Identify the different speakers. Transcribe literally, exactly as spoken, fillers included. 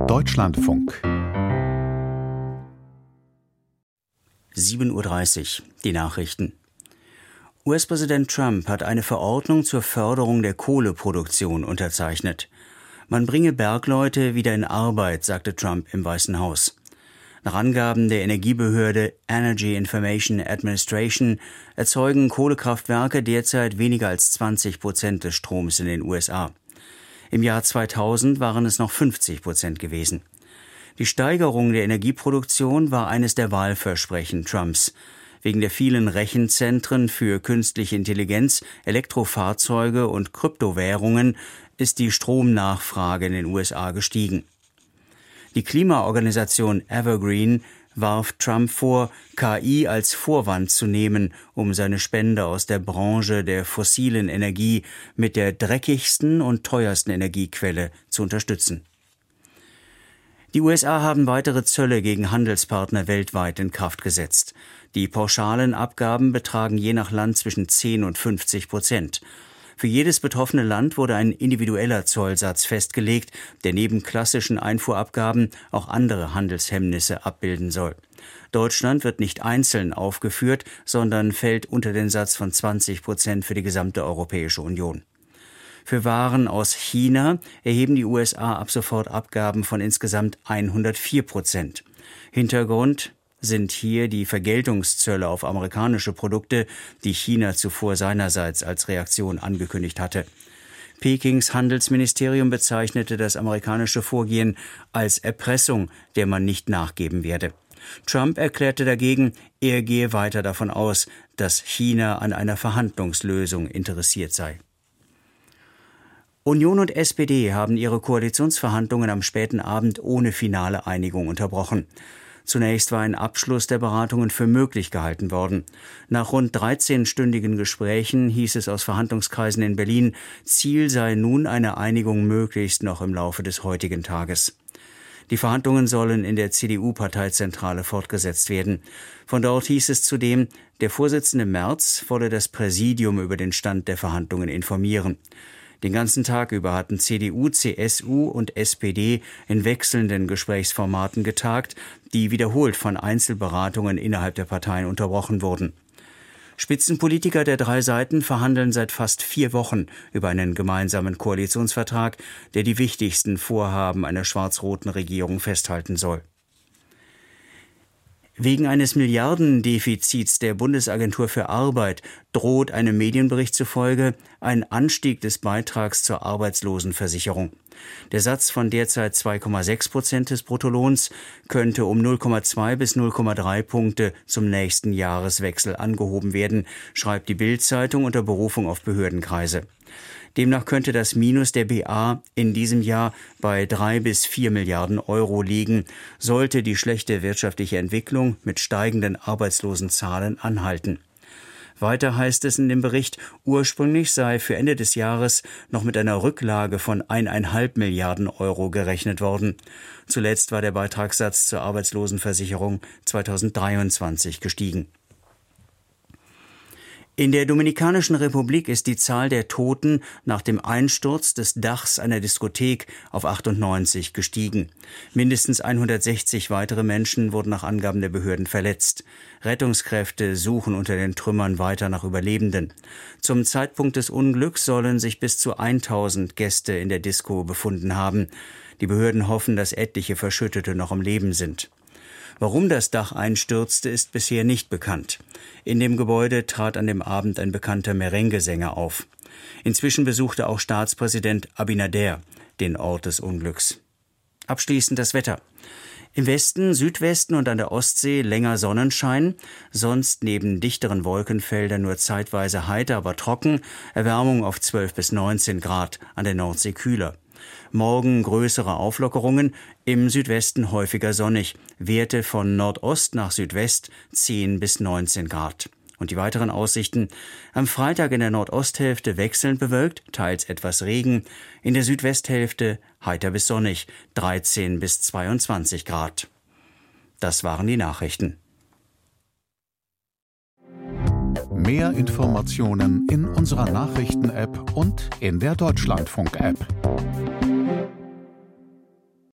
Speaker 1: Deutschlandfunk.
Speaker 2: sieben Uhr dreißig, die Nachrichten. U S-Präsident Trump hat eine Verordnung zur Förderung der Kohleproduktion unterzeichnet. Man bringe Bergleute wieder in Arbeit, sagte Trump im Weißen Haus. Nach Angaben der Energiebehörde Energy Information Administration erzeugen Kohlekraftwerke derzeit weniger als zwanzig Prozent des Stroms in den U S A. Im Jahr zweitausend waren es noch fünfzig Prozent gewesen. Die Steigerung der Energieproduktion war eines der Wahlversprechen Trumps. Wegen der vielen Rechenzentren für künstliche Intelligenz, Elektrofahrzeuge und Kryptowährungen ist die Stromnachfrage in den U S A gestiegen. Die Klimaorganisation Evergreen warf Trump vor, K I als Vorwand zu nehmen, um seine Spende aus der Branche der fossilen Energie mit der dreckigsten und teuersten Energiequelle zu unterstützen. Die U S A haben weitere Zölle gegen Handelspartner weltweit in Kraft gesetzt. Die pauschalen Abgaben betragen je nach Land zwischen zehn und fünfzig Prozent. Für jedes betroffene Land wurde ein individueller Zollsatz festgelegt, der neben klassischen Einfuhrabgaben auch andere Handelshemmnisse abbilden soll. Deutschland wird nicht einzeln aufgeführt, sondern fällt unter den Satz von zwanzig Prozent für die gesamte Europäische Union. Für Waren aus China erheben die U S A ab sofort Abgaben von insgesamt hundertvier Prozent. Hintergrund sind hier die Vergeltungszölle auf amerikanische Produkte, die China zuvor seinerseits als Reaktion angekündigt hatte. Pekings Handelsministerium bezeichnete das amerikanische Vorgehen als Erpressung, der man nicht nachgeben werde. Trump erklärte dagegen, er gehe weiter davon aus, dass China an einer Verhandlungslösung interessiert sei. Union und S P D haben ihre Koalitionsverhandlungen am späten Abend ohne finale Einigung unterbrochen. Zunächst war ein Abschluss der Beratungen für möglich gehalten worden. Nach rund dreizehnstündigen Gesprächen hieß es aus Verhandlungskreisen in Berlin, Ziel sei nun eine Einigung möglichst noch im Laufe des heutigen Tages. Die Verhandlungen sollen in der C D U-Parteizentrale fortgesetzt werden. Von dort hieß es zudem, der Vorsitzende Merz wolle das Präsidium über den Stand der Verhandlungen informieren. Den ganzen Tag über hatten C D U, C S U und S P D in wechselnden Gesprächsformaten getagt, die wiederholt von Einzelberatungen innerhalb der Parteien unterbrochen wurden. Spitzenpolitiker der drei Seiten verhandeln seit fast vier Wochen über einen gemeinsamen Koalitionsvertrag, der die wichtigsten Vorhaben einer schwarz-roten Regierung festhalten soll. Wegen eines Milliardendefizits der Bundesagentur für Arbeit droht einem Medienbericht zufolge ein Anstieg des Beitrags zur Arbeitslosenversicherung. Der Satz von derzeit zwei Komma sechs Prozent des Bruttolohns könnte um null Komma zwei bis null Komma drei Punkte zum nächsten Jahreswechsel angehoben werden, schreibt die Bild-Zeitung unter Berufung auf Behördenkreise. Demnach könnte das Minus der B A in diesem Jahr bei drei bis vier Milliarden Euro liegen, sollte die schlechte wirtschaftliche Entwicklung mit steigenden Arbeitslosenzahlen anhalten. Weiter heißt es in dem Bericht, ursprünglich sei für Ende des Jahres noch mit einer Rücklage von eineinhalb Milliarden Euro gerechnet worden. Zuletzt war der Beitragssatz zur Arbeitslosenversicherung zweitausenddreiundzwanzig gestiegen. In der Dominikanischen Republik ist die Zahl der Toten nach dem Einsturz des Dachs einer Diskothek auf achtundneunzig gestiegen. Mindestens hundertsechzig weitere Menschen wurden nach Angaben der Behörden verletzt. Rettungskräfte suchen unter den Trümmern weiter nach Überlebenden. Zum Zeitpunkt des Unglücks sollen sich bis zu tausend Gäste in der Disco befunden haben. Die Behörden hoffen, dass etliche Verschüttete noch am Leben sind. Warum das Dach einstürzte, ist bisher nicht bekannt. In dem Gebäude trat an dem Abend ein bekannter Merengue-Sänger auf. Inzwischen besuchte auch Staatspräsident Abinader den Ort des Unglücks. Abschließend das Wetter. Im Westen, Südwesten und an der Ostsee länger Sonnenschein, sonst neben dichteren Wolkenfeldern nur zeitweise heiter, aber trocken, Erwärmung auf zwölf bis neunzehn Grad, an der Nordsee kühler. Morgen größere Auflockerungen, im Südwesten häufiger sonnig, Werte von Nordost nach Südwest zehn bis neunzehn Grad. Und die weiteren Aussichten: am Freitag in der Nordosthälfte wechselnd bewölkt, teils etwas Regen, in der Südwesthälfte heiter bis sonnig, dreizehn bis zweiundzwanzig Grad. Das waren die Nachrichten.
Speaker 1: Mehr Informationen in unserer Nachrichten-App und in der Deutschlandfunk-App.